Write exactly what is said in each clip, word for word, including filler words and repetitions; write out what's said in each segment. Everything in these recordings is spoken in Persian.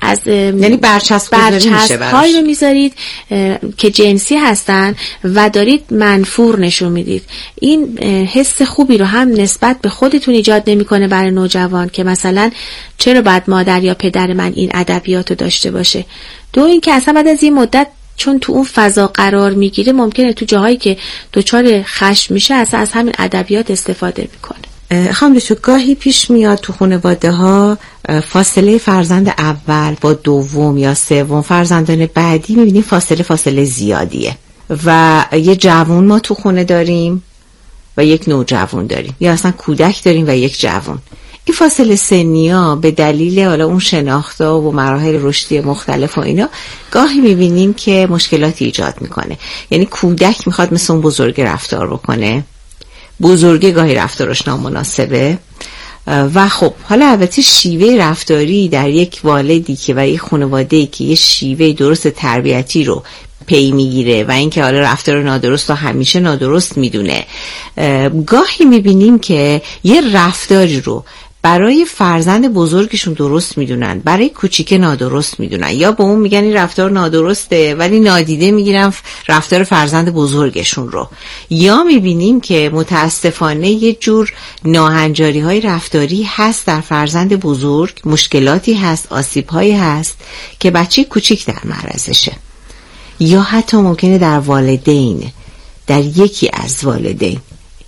از یعنی برچسب گذاری میشه هایی رو میذارید که جنسی هستن و دارید منفور نشون میدید. این حس خوبی رو هم نسبت به خودتون ایجاد نمیکنه برای نوجوان که مثلا چرا باید مادر یا پدر من این ادبیات رو داشته باشه. دو این که اصلا بعد از این مدت چون تو اون فضا قرار میگیره ممکنه تو جاهایی که دچار خشم میشه اصلا از همین ادبیات استفاده میکنه. خانم دکتر گاهی پیش میاد تو خانواده ها فاصله فرزند اول با دوم یا سوم فرزندان بعدی میبینیم فاصله فاصله زیادیه و یه جوون ما تو خونه داریم و یک نوجوان داریم یا اصلا کودک داریم و یک جوون. این فاصله سنی ها به دلیل حالا اون شناختا و مراحل رشدی مختلف و اینا گاهی میبینیم که مشکلاتی ایجاد میکنه. یعنی کودک میخواد مثل اون بزرگ رفتار بکنه، بزرگه گاهی رفتارش نامناسبه و خب حالا البته شیوه رفتاری در یک والدی که و یک خانواده‌ای که یه شیوه درست تربیتی رو پی میگیره و اینکه حالا رفتار نادرست رو همیشه نادرست میدونه، گاهی میبینیم که یه رفتاری رو برای فرزند بزرگشون درست میدونن، برای کوچیک نادرست میدونن، یا به اون میگن این رفتار نادرسته ولی نادیده میگیرن رفتار فرزند بزرگشون رو. یا میبینیم که متاسفانه یه جور ناهنجاری های رفتاری هست در فرزند بزرگ، مشکلاتی هست، آسیب هایی هست که بچه کوچیک در معرضشه. یا حتی ممکنه در والدین، در یکی از والدین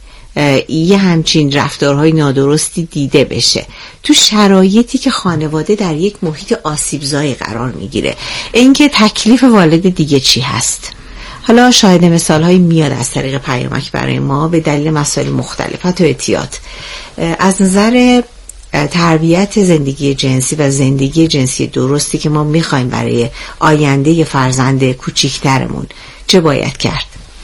یه همچین رفتارهای نادرستی دیده بشه تو شرایطی که خانواده در یک محیط آسیبزایی قرار میگیره. اینکه تکلیف والد دیگه چی هست؟ حالا شاهد مثالهایی میاد از طریق پیامک برای ما به دلیل مسائل مختلف، حتی اعتیاد. از نظر تربیت زندگی جنسی و زندگی جنسی درستی که ما میخوایم برای آینده فرزند کوچیکترمون چه باید کرد؟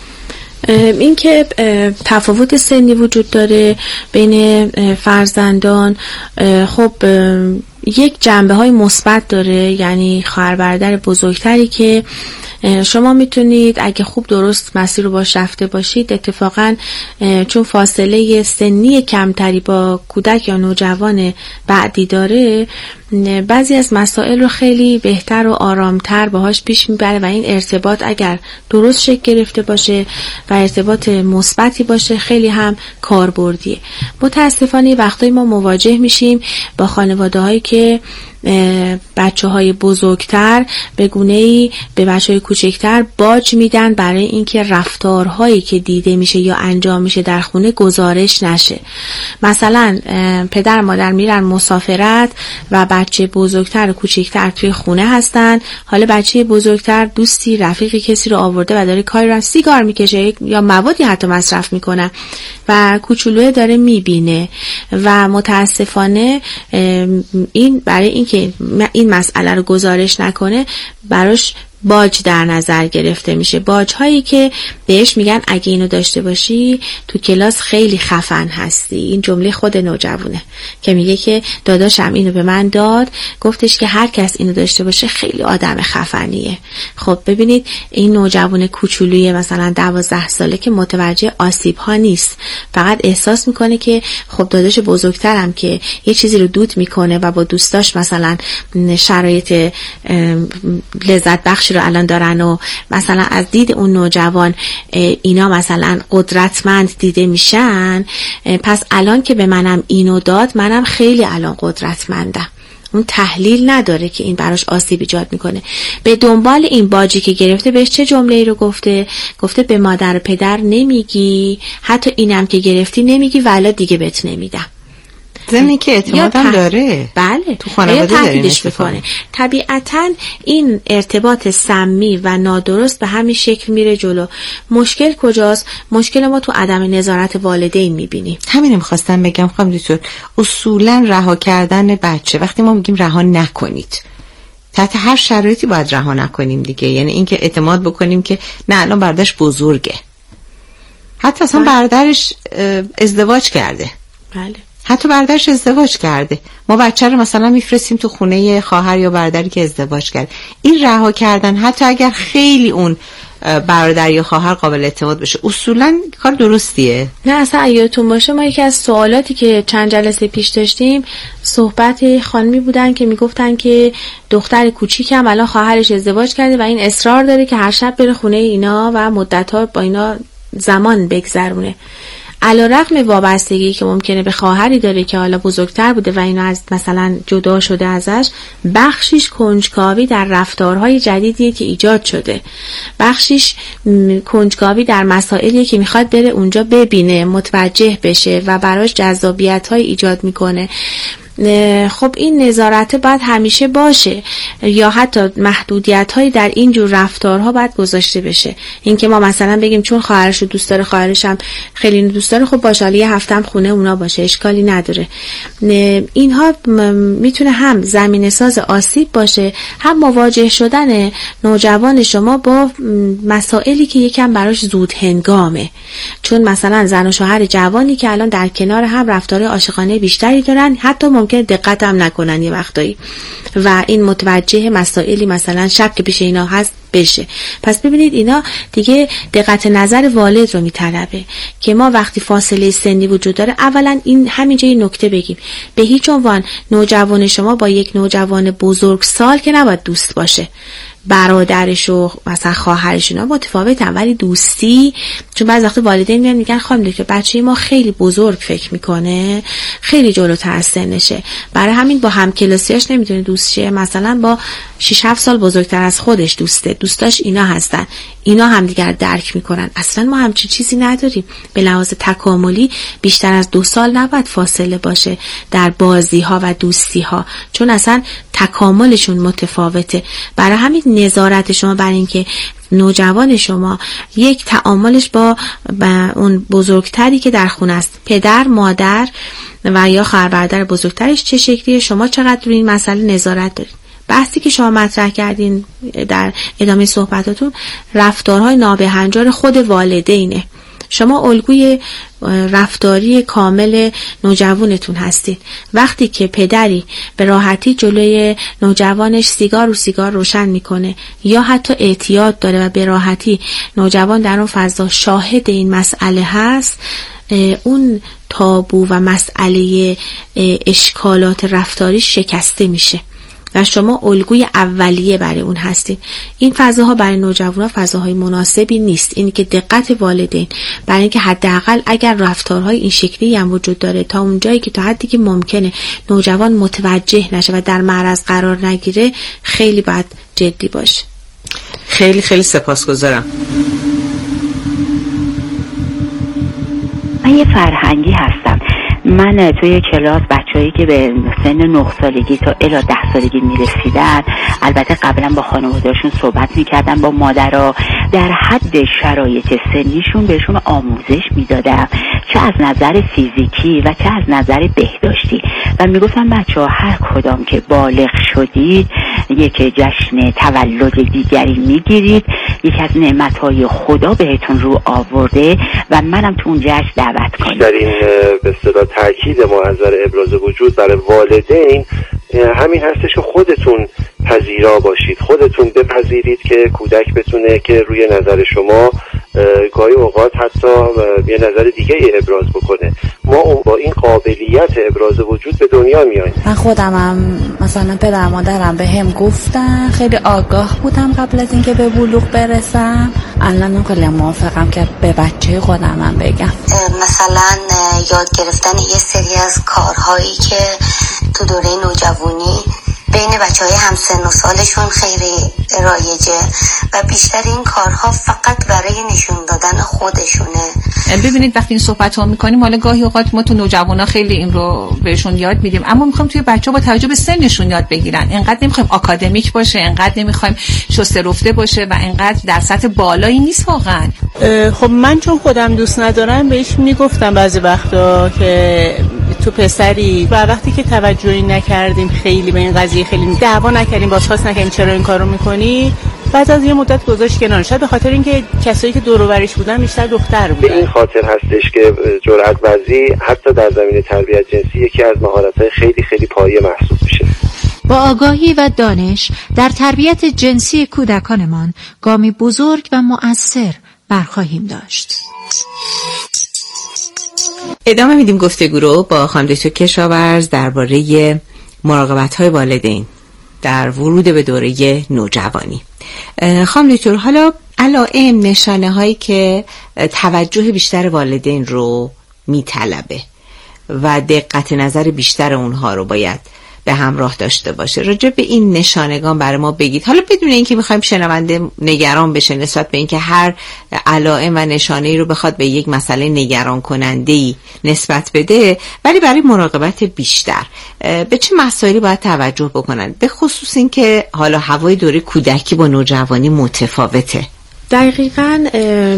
این که تفاوت سنی وجود داره بین فرزندان، خب یک جنبه های مثبت داره. یعنی خواهر برادر بزرگتری که شما میتونید اگه خوب درست مسیر رو باش رفته باشید، اتفاقا چون فاصله سنی کمتری با کودک یا نوجوان بعدی داره، بعضی از مسائل رو خیلی بهتر و آرامتر باهاش پیش میبره و این ارتباط اگر درست شکل گرفته باشه و ارتباط مثبتی باشه خیلی هم کاربردیه. متاسفانه وقتایی ما مواجه میشیم با خانواده هایی که بچه های بزرگتر به گونه‌ای به بچه های کوچکتر باج میدن برای اینکه رفتارهایی که دیده میشه یا انجام میشه در خونه گزارش نشه. مثلا پدر مادر میرن مسافرت و بچه بزرگتر و کوچکتر توی خونه هستن. حالا بچه بزرگتر دوستی رفیقی کسی رو آورده و داره کاری رو سیگار میکشه یا موادی حتی مصرف میکنه و کوچولوه داره میبینه و متاسفانه این برای اینکه این مسئله رو گزارش نکنه براش باج در نظر گرفته میشه. باج هایی که بهش میگن اگه اینو داشته باشی تو کلاس خیلی خفن هستی. این جمله خود نوجوانه که میگه که داداشم اینو به من داد، گفتش که هر کس اینو داشته باشه خیلی آدم خفنیه. خب ببینید این نوجوان کوچولوی مثلا دوازده ساله که متوجه آسیب ها نیست، فقط احساس میکنه که خب داداش بزرگترم که یه چیزی رو دود میکنه و با دوستاش مثلا شرایط لذت بخش رو الان دارن و مثلا از دید اون نوجوان اینا مثلا قدرتمند دیده میشن، پس الان که به منم اینو داد منم خیلی الان قدرتمندم. اون تحلیل نداره که این براش آسیب ایجاد میکنه. به دنبال این باجی که گرفته بهش چه جمله‌ای رو گفته؟ گفته به مادر و پدر نمیگی، حتی اینم که گرفتی نمیگی والا دیگه بهت نمیدم. زمین که اعتماد هم داره. بله. تو خانواده تهدیدش بکنه. طبیعتاً این ارتباط سمی و نادرست به همین شکل میره جلو. مشکل کجاست؟ مشکل ما تو عدم نظارت والدین میبینیم. همین میخواستم بگم خانم دکتر، اصولاً رها کردن بچه، وقتی ما میگیم رها نکنید، تحت هر شرایطی باید رها نکنیم دیگه. یعنی اینکه اعتماد بکنیم که نه الان برادرش بزرگه، حتی اصلا برادرش ازدواج کرده. بله. حتی برادرش ازدواج کرده، ما بچه رو مثلا میفرستیم تو خونه خواهر یا برادری که ازدواج کرده. این رها کردن حتی اگر خیلی اون برادر یا خواهر قابل اعتماد بشه. اصولا کار درستیه؟ نه اصلا یادتون باشه ما یکی از سوالاتی که چند جلسه پیش داشتیم صحبت خانمی بودن که میگفتن که دختر کوچیکم الان خواهرش ازدواج کرده و این اصرار داره که هر شب بره خونه اینا و مدت‌ها با اینا زمان بگذرونه. علیرغم وابستگی که ممکنه به خواهری داره که حالا بزرگتر بوده و اینا از مثلا جدا شده ازش، بخشیش کنجکاوی در رفتارهای جدیدیه که ایجاد شده، بخشیش کنجکاوی در مسائلیه که میخواد بره اونجا ببینه، متوجه بشه و براش جذابیت‌های ایجاد میکنه. خب این نظارت باید همیشه باشه یا حتی محدودیت هایی در این جور رفتارها باید گذاشته بشه. این که ما مثلا بگیم چون خواهرش رو دوست داره خواهرش هم خیلی دوست داره خب باشه حالا یه هفته هم خونه اونا باشه اشکالی نداره. اینها میتونه هم زمینه ساز آسیب باشه، هم مواجه شدن نوجوان شما با مسائلی که یکم براش زود هنگامه. چون مثلا زن و شوهر جوانی که الان در کنار هم رفتار عاشقانه بیشتری دارن، حتی ممکنه دقت هم نکنن یه وقتایی و این متوجه مسائلی مثلا شک که پیش اینا هست بشه. پس ببینید اینا دیگه دقت نظر والد رو میطلبه که ما وقتی فاصله سنی وجود داره، اولا این همینجا یه نکته بگیم، به هیچ عنوان نوجوان شما با یک نوجوان بزرگسال که نباید دوست باشه. برادرش و مثلا خواهرش اینا متفاوتن، ولی دوستی، چون بعضی وقت والدین میان میگن خانم دکتر بچه ما خیلی بزرگ فکر میکنه، خیلی جلوتر از سنشه، برای همین با همکلاسیاش نمیتونه دوست شه، مثلا با شش هفت سال بزرگتر از خودش دوسته، دوستاش اینا هستن، اینا همدیگر درک میکنن. اصلا ما همچین چیزی نداریم. به لحاظ تکاملی بیشتر از دو سال نباید فاصله باشه در بازی ها و دوستی ها، چون اصلا تکاملشون متفاوته. برای همین نظارت شما بر این که نوجوان شما یک تعاملش با, با اون بزرگتری که در خونه است، پدر، مادر و یا خواهر برادر بزرگترش چه شکلیه، شما چقدر روی این مسئله نظارت دارید. بحثی که شما مطرح کردین در ادامه صحبتاتون رفتارهای نابهنجار خود والدینه. شما الگوی رفتاری کامل نوجوانتون هستید. وقتی که پدری به راحتی جلوی نوجوانش سیگار و سیگار روشن میکنه یا حتی اعتیاد داره و به راحتی نوجوان در اون فضا شاهد این مسئله هست، اون تابو و مسئله اشکالات رفتاری شکسته میشه و شما الگوی اولیه برای اون هستید. این فضاها برای نوجوانان فضاهای مناسبی نیست. اینی که دقت والدین برای اینکه حداقل اگر رفتارهای این شکلی هم وجود داره تا اونجایی که تا حدی که ممکنه نوجوان متوجه نشه و در معرض قرار نگیره خیلی باید جدی باشه. خیلی خیلی سپاسگزارم. من یه فرهنگی هستم. من توی کلاس بچه‌هایی که به سن نه سالگی تا الی ده سالگی میرسیدن، البته قبلا با خانواده‌شون صحبت میکردم، با مادرها در حد شرایط سنیشون بهشون آموزش میدادم، چه از نظر فیزیکی و چه از نظر بهداشتی، و میگفتم بچه‌ها هر کدام که بالغ شدید یک جشن تولد دیگری میگیرید، یکی از نعمت‌های خدا بهتون رو آورده و منم تو اون جشن دعوت کنید. در این به اصطلاح تاکید ما از نظر ابراز وجود برای والدین همین هستش که خودتون پذیرا باشید، خودتون بپذیرید که کودک بتونه که روی نظر شما گاهی اوقات حتی یه نظر دیگه ابراز بکنه. ما با این قابلیت ابراز وجود به دنیا میاییم. من خودمم مثلا پدر مادرم به هم گفتن، خیلی آگاه بودم قبل از اینکه به بلوغ برسم. الان خیلی موافقم که به بچه خودمم بگم. مثلا یاد گرفتن یه سری از کارهایی که تو دوره نوجوانی بین بچه‌های همسن و سالشون خیلی رایجه و بیشتر این کارها فقط برای نشون دادن خودشونه. ببینید وقتی این صحبت ها میکنیم، حالا گاهی اوقات ما تو نوجوانا خیلی این رو بهشون یاد میدیم، اما میخوایم توی بچه‌ها با توجه به سنشون یاد بگیرن. اینقدر نمیخوایم آکادمیک باشه، اینقدر نمیخوایم شسته رفته باشه و اینقدر در سطح بالایی نیست واقعا. خب من چون خودم دوست ندارم بهش میگفتم بعضی وقتا که تو پسری، و وقتی که توجهی نکردیم خیلی به این قضیه، خیلی دعوا نکردیم، بازخواست نکردیم چرا این کارو میکنی، بعد از یه مدت گذاشت کنار. شاید به خاطر اینکه کسایی که دور و برش بودن بیشتر دختر بودن. به این خاطر هستش که جرأت ورزی حتی در زمینه تربیت جنسی یکی از مهارت‌های خیلی خیلی پایه محسوب میشه. با آگاهی و دانش در تربیت جنسی کودکانمان گامی بزرگ و مؤثر برخواهیم داشت. ادامه میدیم گفتگو رو با خانم دکتر کشاورز درباره مراقبت‌های والدین در ورود به دوره نوجوانی. خانم دکتر، حالا علائم، نشانه هایی که توجه بیشتر والدین رو میطلبه و دقت نظر بیشتر اونها رو باید به همراه داشته باشه، راجع به این نشانگان برای ما بگید. حالا بدون اینکه میخوایم شنونده نگران بشه نسبت به اینکه هر علائم و نشانه‌ای رو بخواد به یک مسئله نگران کننده‌ای نسبت بده، ولی برای مراقبت بیشتر به چه مسائلی باید توجه بکنن، به خصوص اینکه حالا هوای دوره کودکی با نوجوانی متفاوته. دقیقاً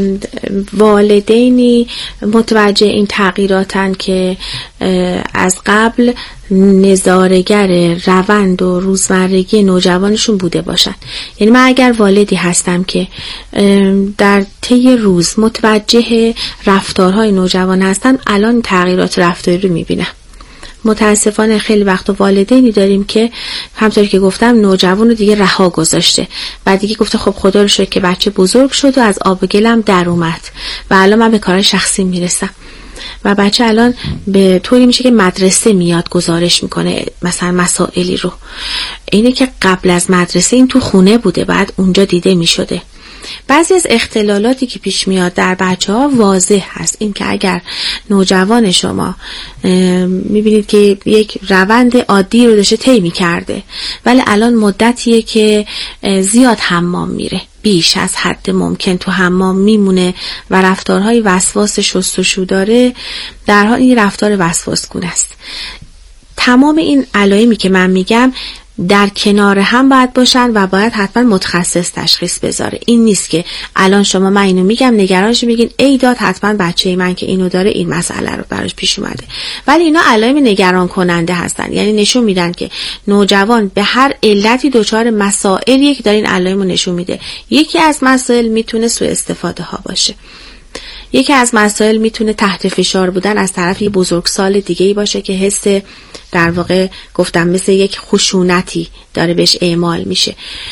والدینی متوجه این تغییراتن که از قبل نظاره‌گر روند و روزمرگی نوجوانشون بوده باشن. یعنی من اگر والدی هستم که در طی روز متوجه رفتارهای نوجوان هستم، الان تغییرات رفتاری رو میبینم. متاسفانه خیلی وقت والدینی داریم که همونطوری که گفتم نوجوان رو دیگه رها گذاشته و دیگه گفته خب خدا رو شکر که بچه بزرگ شد و از آب گلم در اومد و الان من به کارهای شخصی میرسم و بچه الان به طوری میشه که مدرسه میاد گزارش میکنه مثلا مسائلی رو. اینه که قبل از مدرسه این تو خونه بوده، بعد اونجا دیده میشده. بعضی از اختلالاتی که پیش میاد در بچه ها واضح هست. این که اگر نوجوان شما میبینید که یک روند عادی رو داشته طی میکرده ولی الان مدتیه که زیاد حمام میره، بیش از حد ممکن تو حمام میمونه و رفتارهای وسواس شستشو داره، در حال این رفتار وسواسگونه است. تمام این علائمی که من میگم در کنار هم باید باشن و باید حتما متخصص تشخیص بذاره. این نیست که الان شما من اینو میگم نگرانش میگین ای داد حتما بچه من که اینو داره این مسئله رو براش پیش اومده، ولی اینا علائم نگران کننده هستن. یعنی نشون میدن که نوجوان به هر علتی دچار مسائلیه که داره این علائم رو نشون میده. یکی از مسائل میتونه سوء استفاده ها باشه، یکی از مسائل میتونه تحت فشار بودن از طرف یه بزرگسال دیگه‌ای باشه که حس در واقع گفتم مثل یک خشونتی داره بهش اعمال میشه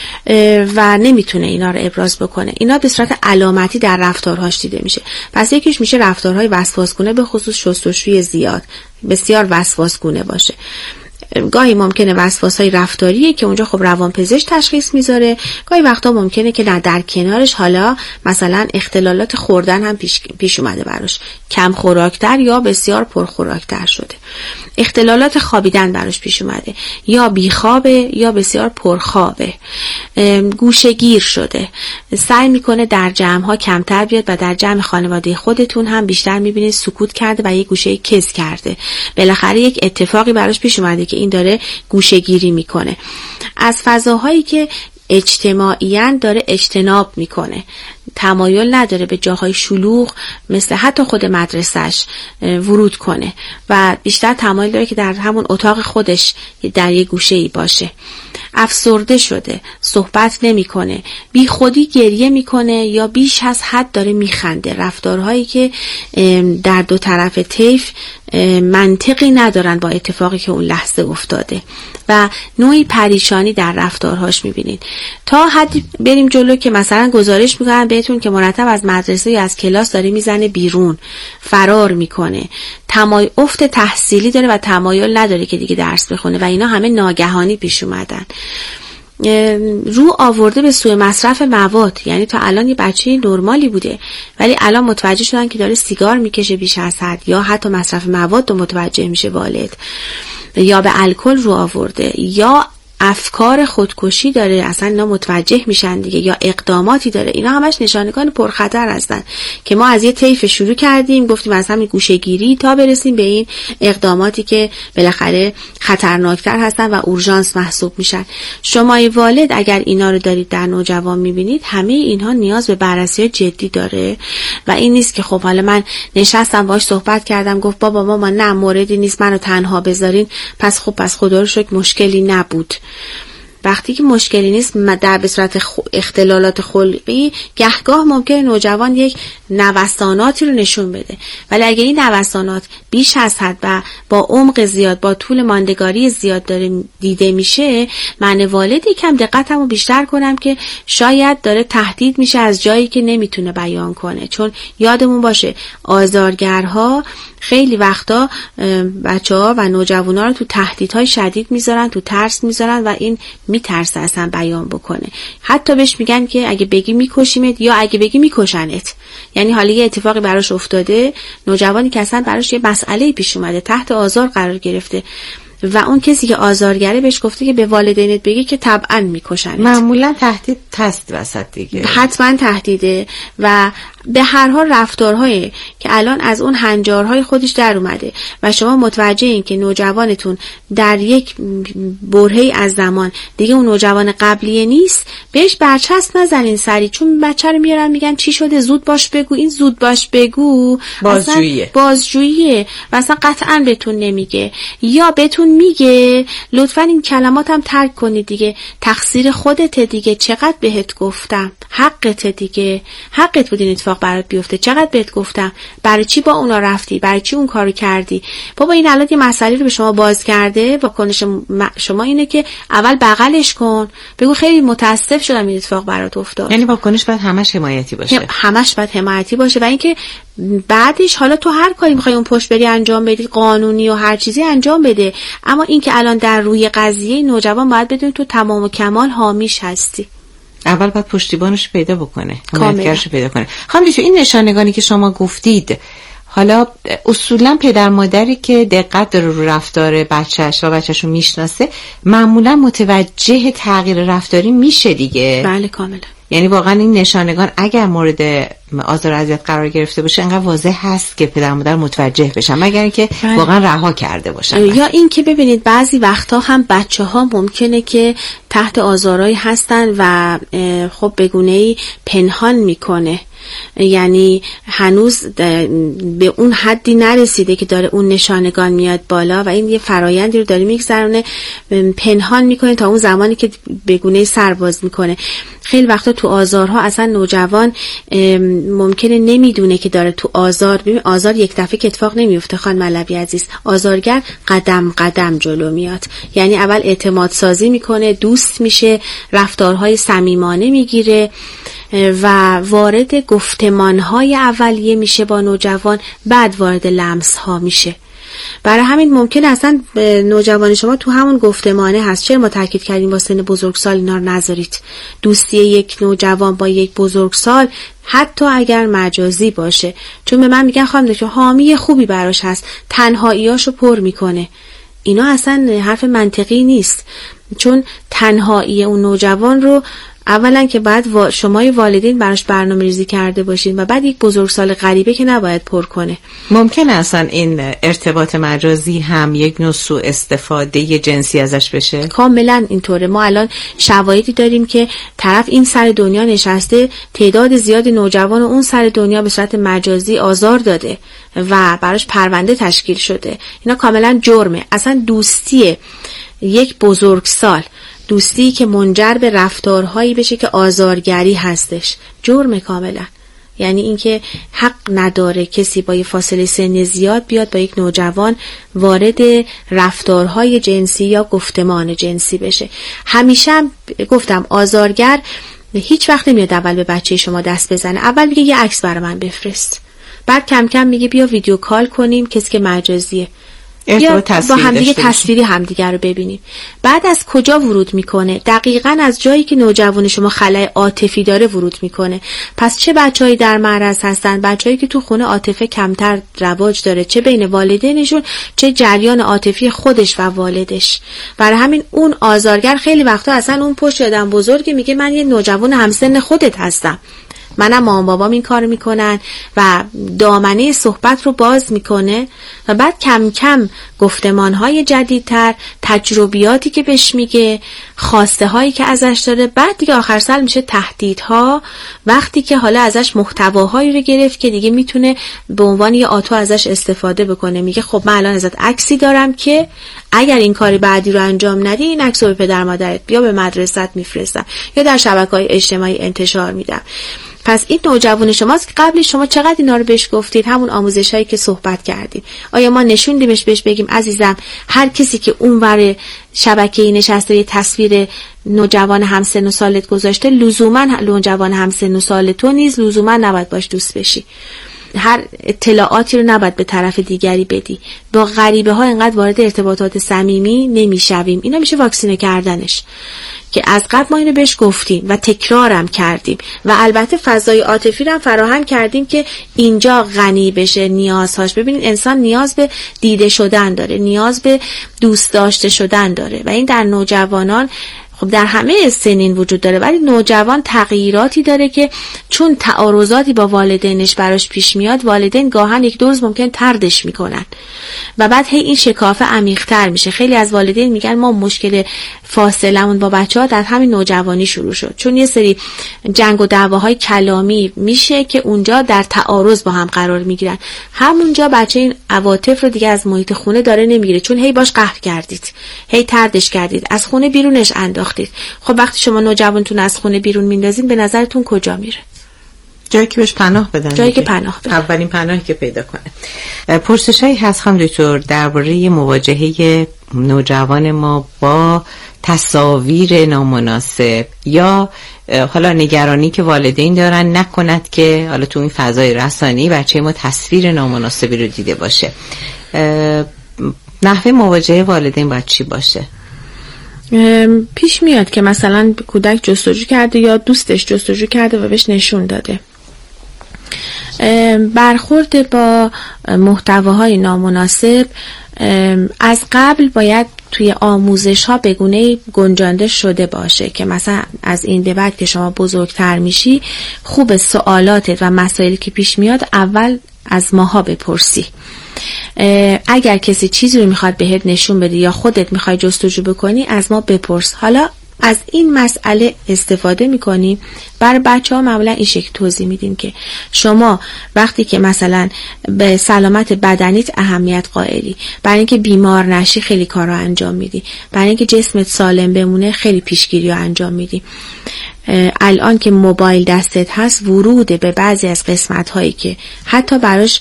و نمیتونه اینا رو ابراز بکنه. اینا به صورت علامتی در رفتارهاش دیده میشه. پس یکیش میشه رفتارهای وسواسگونه، به خصوص شستشوی زیاد، بسیار وسواسگونه باشه. گاهی ممکنه وسواسای رفتاریه که اونجا خب روانپزشک تشخیص میذاره، گاهی وقتا ممکنه که نه در کنارش حالا مثلا اختلالات خوردن هم پیش, پیش اومده براش، کم خوراکتر یا بسیار پرخوراکتر شده. اختلالات خوابیدن براش پیش اومده، یا بیخوابه یا بسیار پرخوابه، گوشه‌گیر شده، سعی میکنه در جمع‌ها کمتر بیاد و در جمع خانواده خودتون هم بیشتر میبینید سکوت کرده و یه گوشه کز کرده. بالاخره یک اتفاقی براش پیش اومده که این داره گوشه‌گیری میکنه. از فضاهایی که اجتماعیاً داره اجتناب میکنه، تمایل نداره به جاهای شلوغ مثل حتی خود مدرسهش ورود کنه و بیشتر تمایل داره که در همون اتاق خودش در یک گوشه‌ای باشه. افسرده شده، صحبت نمیکنه، بی خودی گریه میکنه یا بیش از حد داره میخنده. رفتارهایی که در دو طرف طیف منطقی ندارن با اتفاقی که اون لحظه افتاده و نوعی پریشانی در رفتارهاش میبینید. تا حد بریم جلو که مثلا گزارش میکنن بهتون که مرتب از مدرسه یا از کلاس داره میزنه بیرون، فرار میکنه، تمایل افت تحصیلی داره و تمایل نداره که دیگه درس بخونه و اینا همه ناگهانی پیش اومدن. رو آورده به سوء مصرف مواد، یعنی تا الان یه بچه نرمالی بوده ولی الان متوجه شدن که داره سیگار میکشه بیش از حد یا حتی مصرف مواد رو متوجه میشه والد، یا به الکل رو آورده یا افکار خودکشی داره، اصلا اینا متوجه میشن دیگه، یا اقداماتی داره. اینا همش نشانگان پرخطر هستن که ما از یه طیف شروع کردیم، گفتیم از همین گوشه‌گیری تا برسیم به این اقداماتی که بالاخره خطرناکتر هستن و اورژانس محسوب میشن. شمای والد اگر اینا رو دارید در نوجوان میبینید، همه اینها نیاز به بررسی جدی داره و این نیست که خب حالا من نشستم باهاش صحبت کردم گفت بابا مامان نه موردی نیست منو تنها بذارین پس خب پس خدا رو شکر مشکلی نبود. وقتی که مشکلی نیست در به صورت اختلالات خلقی گهگاه ممکنه نوجوان یک نوساناتی رو نشون بده، ولی اگه این نوسانات بیش از حد و با عمق زیاد با طول ماندگاری زیاد داره دیده میشه، من والد یکم دقتمو بیشتر کنم که شاید داره تهدید میشه از جایی که نمیتونه بیان کنه. چون یادمون باشه آزارگرها خیلی وقتا بچه‌ها و نوجوانا رو تو تهدیدهای شدید میذارن، تو ترس میذارن و این میترسه اصلا بیان بکنه. حتی بهش میگن که اگه بگی میکشیمت یا اگه بگی میکشنت. یعنی حالا یه اتفاقی براش افتاده، نوجوانی که اصلا براش یه مسئله پیش اومده، تحت آزار قرار گرفته و اون کسی که آزارگره بهش گفته که به والدینت بگی که طبعا میکشنت. معمولا تهدید تست وسط دیگه، حتما تهدیده و به هر حال رفتارهایی که الان از اون هنجارهای خودش در اومده و شما متوجه این که نوجوانتون در یک برهه‌ای از زمان دیگه اون نوجوان قبلیه نیست، بهش برچسب نزنین سری، چون بچه رو میارن میگن چی شده زود باش بگو. این زود باش بگو بازجوییه بازجوییه و اصلا قطعا بهتون نمیگه، یا بهتون میگه لطفا این کلمات هم ترک کنید دیگه، تقصیر خودته دیگه، چقدر بهت گفتم، حقته دیگه، حقت بود این اتفاق برات بیفته، چقدر بهت گفتم، برای چی با اونا رفتی، برای چی اون کارو کردی. بابا این الان یه مسئله رو به شما باز کرده، واکنش شما اینه که اول بغلش کن، بگو خیلی متاسف شدم این اتفاق برات افتاد. یعنی واکنش باید همش حمایتی باشه، همش باید حمایتی باشه و اینکه بعدش حالا تو هر کاری میخوای اون پشت بری انجام بدی، قانونی و هر چیزی انجام بده، اما اینکه الان در روی قضیه نوجوان باید بدون تو تمام و کمال حامیش هستی. اول باید پشتیبانش پیدا بکنه، حمایتگرش پیدا کنه. خانم دیشو این نشانگانی که شما گفتید، حالا اصولا پدر مادری که دقت داره رو رفتار بچهش و بچهش رو میشناسه معمولا متوجه تغییر رفتاری میشه دیگه. بله کاملا. یعنی واقعا این نشانگان اگر مورد آزار و اذیت قرار گرفته باشه انقدر واضح هست که پدر مادر متوجه بشن، مگر اینکه واقعا رها کرده باشن. یا این که ببینید بعضی وقتا هم بچه ها ممکنه که تحت آزارهایی هستن و خب به گونه‌ای پنهان میکنه، یعنی هنوز به اون حدی نرسیده که داره اون نشانگان میاد بالا و این یه فرایندی رو داره میگذرونه، پنهان میکنه تا اون زمانی که به گونه‌ای سرباز میکنه. خیلی وقتا تو آزارها اصلا نوجوان ممکنه نمیدونه که داره تو آزار. ببین آزار یک دفعه که اتفاق نمیفته خانم علوی عزیز، آزارگر قدم قدم جلو میاد، یعنی اول اعتماد سازی میکنه، دوست میشه، رفتارهای صمیمانه میگیره و وارد گفتمانهای اولیه میشه با نوجوان، بعد وارد لمسها میشه. برای همین ممکن اصلا نوجوان شما تو همون گفتمانه هست. چرا ما تاکید کردیم با سن بزرگسال اینا رو نذارید؟ دوستی یک نوجوان با یک بزرگسال حتی اگر مجازی باشه، چون به من میگن خانم دکتر حامی خوبی براش هست، تنهاییاشو پر میکنه. اینا اصلا حرف منطقی نیست، چون تنهایی اون نوجوان رو اولا که بعد شمای والدین براش برنامه ریزی کرده باشین و بعد یک بزرگسال غریبه که نباید پر کنه. ممکنه اصلا این ارتباط مجازی هم یک نوع سوء استفاده جنسی ازش بشه؟ کاملا اینطوره. ما الان شواهدی داریم که طرف این سر دنیا نشسته، تعداد زیاد نوجوان و اون سر دنیا به صورت مجازی آزار داده و براش پرونده تشکیل شده. اینا کاملا جرمه. اصلا دوستی یک بزرگسال، دوستی که منجر به رفتارهایی بشه که آزارگری هستش، جرم کاملا. یعنی اینکه حق نداره کسی با یه فاصله سن زیاد بیاد با یک نوجوان وارد رفتارهای جنسی یا گفتمان جنسی بشه. همیشه هم گفتم آزارگر هیچ وقت نمیاد اول به بچه شما دست بزنه، اول میگه یه عکس برای من بفرست، بعد کم کم میگه بیا ویدیو کال کنیم، کسی که مجازیه، یا با همدیگه تصویری همدیگه رو ببینیم. بعد از کجا ورود میکنه؟ دقیقاً از جایی که نوجوان شما خلأ عاطفی داره ورود میکنه. پس چه بچه‌ای در معرض هستن؟ بچه‌ای که تو خونه عاطفه کمتر رواج داره، چه بین والدینشون چه جریان عاطفی خودش و والدش. برای همین اون آزارگر خیلی وقتا اصلا اون پشت آدم بزرگی میگه من یه نوجوان همسن خودت هستم، منم مامان بابام این کار میکنن و دامنه صحبت رو باز میکنه و بعد کم کم گفتمانهای جدیدتر، تجربیاتی که بهش میگه، خواسته هایی که ازش داره، بعد دیگه آخر سر میشه تهدیدها، وقتی که حالا ازش محتواهایی رو گرفت که دیگه میتونه به عنوان یه آتو ازش استفاده بکنه. میگه خب من الان ازت عکسی دارم که اگر این کاری بعدی رو انجام ندی این عکس رو به پدر مادرت یا به مدرسه‌ت میفرستم یا در شبکه‌های اجتماعی انتشار میدم. پس این نوجوان شماست که قبل شما چقدر اینا رو بهش گفتید، همون آموزش هایی که صحبت کردید. آیا ما نشوندیمش بهش بگیم عزیزم هر کسی که اونور شبکه‌ای نشسته یه تصویر نوجوان همسن و سالت گذاشته لزوما نوجوان همسن و سال تو نیز لزوما نباید باش دوست بشی، هر اطلاعاتی رو نباید به طرف دیگری بدی، با غریبه ها اینقدر وارد ارتباطات صمیمی نمیشویم. اینا میشه واکسینه کردنش که از قبل ما اینو بهش گفتیم و تکرارم کردیم و البته فضای عاطفی رو هم فراهم کردیم که اینجا غنی بشه نیازهاش. ببینید انسان نیاز به دیده شدن داره، نیاز به دوست داشته شدن داره و این در نوجوانان خب در همه سنین وجود داره، ولی نوجوان تغییراتی داره که چون تعارضاتی با والدینش براش پیش میاد، والدین گاهن یک دو روز ممکن طردش میکنن و بعد هی این شکافه عمیق‌تر میشه. خیلی از والدین میگن ما مشکل فاصلمون با بچه‌ها در همین نوجوانی شروع شد، چون یه سری جنگ و دعواهای کلامی میشه که اونجا در تعارض با هم قرار میگیرن. همونجا بچه این عواطف رو دیگه از محیط خونه داره نمیگیره، چون هی باش قهر کردید، هی طردش کردید، از خونه بیرونش انداختید. خب وقتی شما نوجوانتون از خونه بیرون میندازین به نظرتون کجا میره؟ جایی که بهش پناه بدن، جایی که پناه بدن، اولین پناهی که پیدا کنه. پرسشایی هست خانم دکتر درباره مواجهه نوجوان ما با تصاویر نامناسب یا حالا نگرانی که والدین دارن نکند که حالا تو این فضای رسانی بچه ما تصویر نامناسبی رو دیده باشه. نحوه مواجهه والدین باید چی باشه؟ پیش میاد که مثلا کودک جستجو کرده یا دوستش جستجو کرده و بهش نشون داده. برخورد با محتواهای نامناسب از قبل باید توی آموزش ها به گونه‌ای گنجانده شده باشه که مثلا از این به بعد که شما بزرگتر میشی خوب سوالاتت و مسائلی که پیش میاد اول از ماها بپرسی. اگر کسی چیزی رو میخواد بهت نشون بده یا خودت میخوای جستجو بکنی از ما بپرس. حالا از این مسئله استفاده میکنیم برای بچه ها معمولا این شکل توضیح میدیم که شما وقتی که مثلا به سلامت بدنیت اهمیت قائلی، برای اینکه بیمار نشی خیلی کارا انجام میدی، برای اینکه جسمت سالم بمونه خیلی پیشگیری ها انجام میدی. الان که موبایل دستت هست ورود به بعضی از قسمت هایی که حتی براش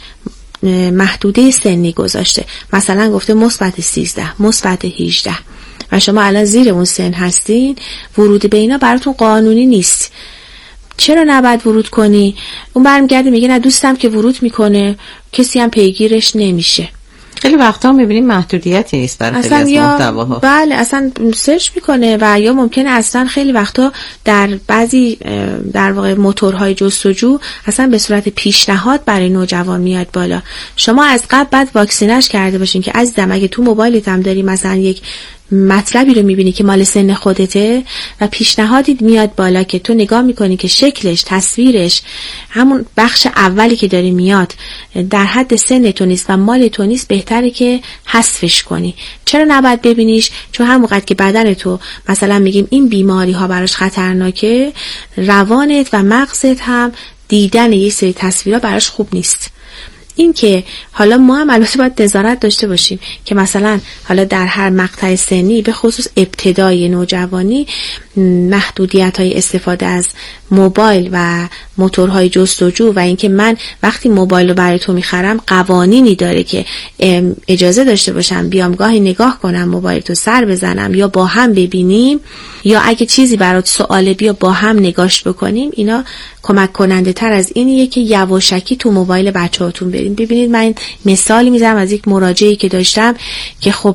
محدوده سنی گذاشته، مثلا گفته مثبت سیزده، مثبت هجده و شما الان زیر اون سن هستین، ورود به اینا براتون قانونی نیست. چرا نباید ورود کنی؟ اون برمیگرده میگه نه دوستم که ورود میکنه کسی هم پیگیرش نمیشه. خیلی وقتا میبینیم محدودیتی نیست برای خیلی از محتواها. بله اصلا سرچ میکنه و یا ممکنه اصلا خیلی وقتا در بعضی در واقع موتورهای جستجو اصلا به صورت پیشنهاد برای نوجوان میاد بالا. شما از قبل بعد واکسینش کرده باشین که عزیزم اگه تو موبایلت هم داری مثلا یک مطلبی رو میبینی که مال سن خودته و پیشنهادی میاد بالا که تو نگاه میکنی که شکلش، تصویرش، همون بخش اولی که داری میاد در حد سن تو نیست و مال تو نیست، بهتره که حذفش کنی. چرا نباید ببینیش؟ چون هم وقت که بدن تو مثلا میگیم این بیماری ها براش خطرناکه، روانت و مغزت هم دیدن یه سری تصویرها براش خوب نیست. این که حالا ما هم البته باید نظارت داشته باشیم که مثلا حالا در هر مقطع سنی به خصوص ابتدای نوجوانی محدودیت‌های استفاده از موبایل و موتورهای جستجو و اینکه من وقتی موبایل رو برای تو میخرم قوانینی داره که اجازه داشته باشم بیام گاهی نگاه کنم موبایل تو سر بزنم یا با هم ببینیم یا اگه چیزی برات سواله بیا با هم نگاش بکنیم. اینا کمک کننده تر از اینیه که یواشکی تو موبایل بچه‌هاتون بریم. ببینید من مثالی میذارم از یک مراجعه‌ای که داشتم که خب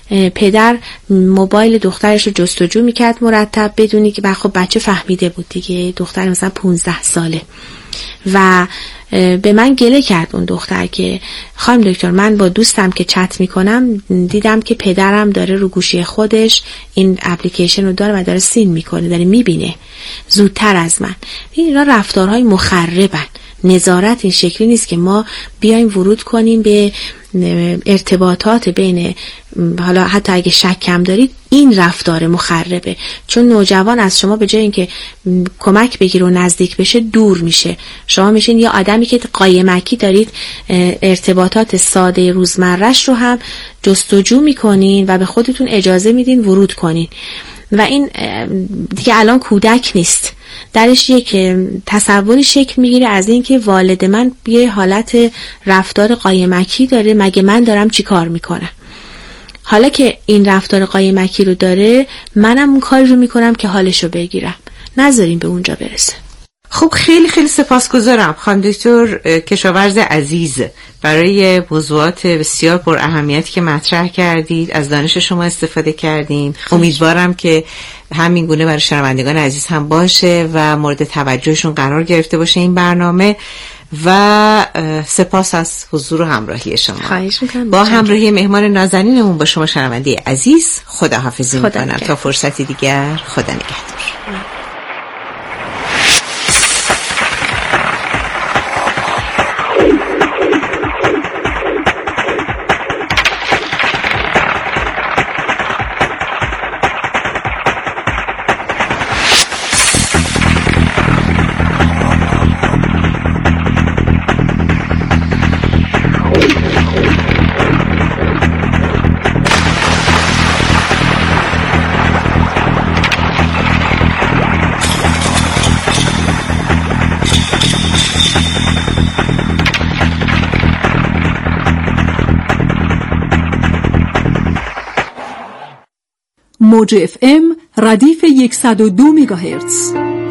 پدر موبایل دخترش رو جستجو میکرد مرتب بدونی که خب بچه فهمیده بود دیگه، دختر مثلا پونزده ساله و به من گله کرد اون دختر که خانم دکتر من با دوستم که چت میکنم دیدم که پدرم داره رو گوشی خودش این اپلیکیشن رو داره و داره سین میکنه، داره میبینه زودتر از من. اینا رفتارهای مخربن. نظارت این شکلی نیست که ما بیایم ورود کنیم به ارتباطات بین، حالا حتی اگه شک کم دارید این رفتار مخربه، چون نوجوان از شما به جای اینکه کمک بگیره و نزدیک بشه دور میشه. شما میشین یه آدمی که قایمکی دارید ارتباطات ساده روزمره‌اش رو هم جستجو میکنین و به خودتون اجازه میدین ورود کنین و این دیگه الان کودک نیست، درش یک تصوری شکل میگیره از این که والد من یه حالت رفتار قایمکی داره، مگه من دارم چی کار میکنم؟ حالا که این رفتار قایمکی رو داره منم اون کاری رو میکنم که حالش رو بگیرم. نذاریم به اونجا برسه. خب خیلی خیلی سپاسگزارم خانم دکتر کشاورز عزیز برای موضوعات بسیار پر اهمیتی که مطرح کردید. از دانش شما استفاده کردیم. امیدوارم که همین گونه برای شنوندگان عزیز هم باشه و مورد توجهشون قرار گرفته باشه این برنامه و سپاس از حضور و همراهی شما. خواهش میکنم. با همراهی مهمان نازنینمون با شما شنونده عزیز خداحافظی میکنم تا فرصتی دیگر. خدا نگهدار. موج اف ام ردیف صد و دو مگاهرتز.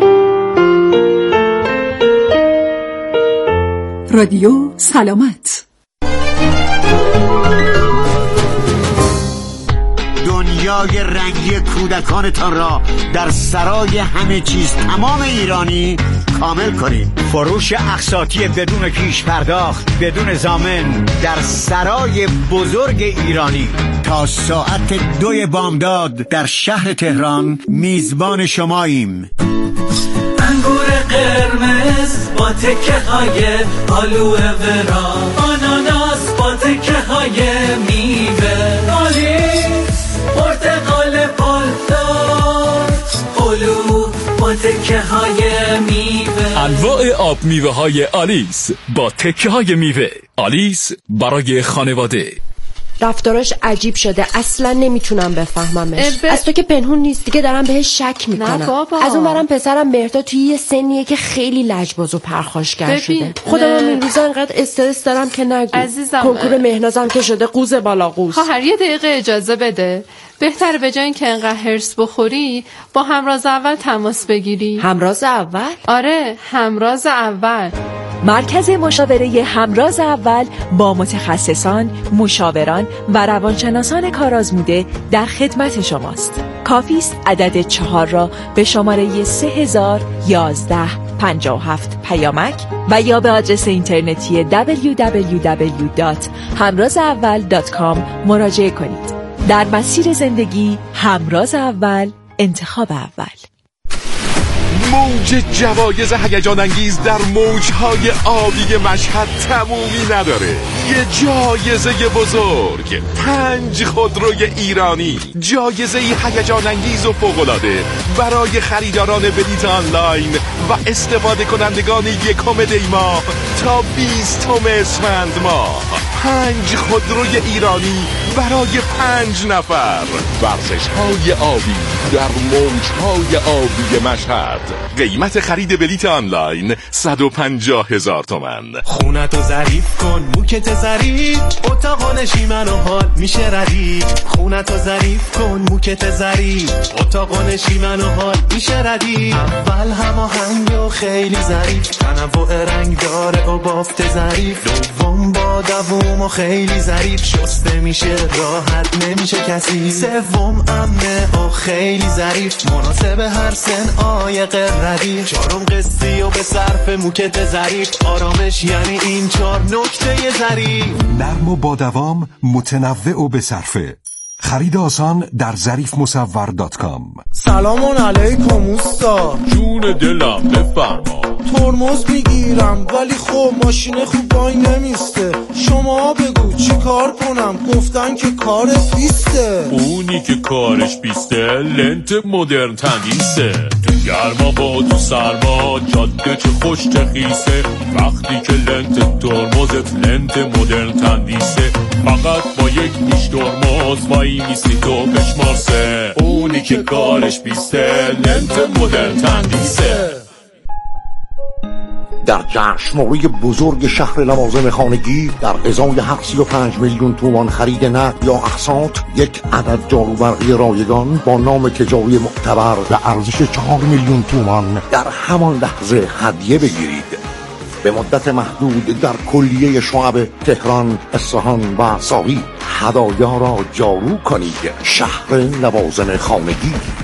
رادیو سلامت. دنیای رنگی کودکانتان را در سرای همه چیز تمام ایرانی کامل کنید. فروش اقساطی بدون پیش پرداخت، بدون ضامن در سرای بزرگ ایرانی. تا ساعت دوی بامداد در شهر تهران میزبان شماییم. انگور قرمز با تکه های آلوه ورا، آناناس با تکه های میوه، آلیس پرتقال پالدار، هلو با تکه های میوه. انواع آب میوه های آلیس با تکه های میوه. آلیس برای خانواده. رفتاراش عجیب شده، اصلا نمیتونم بفهممش. ب... از تو که پنهون نیست دیگه دارم بهش شک میکنم. نه بابا. از اون برم پسرم مهرداد توی یه سنیه که خیلی لجباز و پرخاشگر شده. خودم این روزا انقدر استرس دارم که نگو. عزیزم کنکور مهنازم که شده قوز بالا قوز. خواهر یه دقیقه اجازه بده. بهتره به جای اینکه انقدر هرس بخوری با همراز اول تماس بگیری. همراز اول؟ آره همراز اول. مرکز مشاوره همراز اول با متخصصان، مشاوران و روانشناسان کارآزموده در خدمت شماست. کافی است عدد چهار را به شماره سه هزار یازده پنجاه و هفت پیامک و یا به آدرس اینترنتی دبلیو دبلیو دبلیو دات همراز اول دات کام مراجعه کنید. در مسیر زندگی همراز اول، انتخاب اول. موج جوایز هیجان انگیز در موجهای آبی مشهد تمومی نداره. یه جایزه بزرگ، پنج خودروی ایرانی، جایزه هیجان انگیز و فوق‌العاده برای خریداران بلیط آنلاین و استفاده کنندگان یکم دی ماه تا بیستم اسفند ماه. پنج خودروی ایرانی برای پنج نفر. ورزش‌های آبی در موجهای آبی مشهد. قیمت خرید بلیت آنلاین صد و پنجاه هزار تومان. خونتو ظریف کن موکت ظریف، اتاق نشیمن و حال میشه ردیف. خونتو ظریف کن موکت ظریف، اتاق نشیمن و حال میشه ردیف. اول هماهنگ و خیلی ظریف، تنوع رنگ داره و بافت ظریف. دوم با دوم و خیلی ظریف، شسته میشه راحت نمیشه کسی. سوم امنه و خیلی ظریف، مناسب هر سن آیق ردیف. چهارم قسطی و به صرف موکت ظریف، آرامش یعنی این چهار نکته ظریف. نرم و با دوام، متنوع و به صرفه. خرید آسان در ظریف مصور دات کام. سلام علیکم اوستا. جون دلم بفرما. ترمز میگیرم ولی خب ماشین خوب وای نمیسته. شما بگو چی کار کنم؟ گفتن که کارت بیسته. اونی که کارش بیسته لنت مدرن تندیسه. تو گرما با تو سرما جاده چه خوش خیسه. وقتی که لنت ترمزت لنت مدرن تندیسه، فقط با یک نیش ترمز وای میستی تو بشمارسه. اونی که کارش بیسته لنت مدرن تندیسه. در جشنواره بزرگ شهر لوازم خانگی در ازای هر سی و پنج میلیون تومان خرید نقد یا اقساط، یک عدد جاروبرقی رایگان با نام تجاری معتبر به ارزش چهار میلیون تومان در همان لحظه هدیه بگیرید. به مدت محدود در کلیه شعب تهران، اصفهان و ساری هدایا را جارو کنید. شهر لوازم خانگی.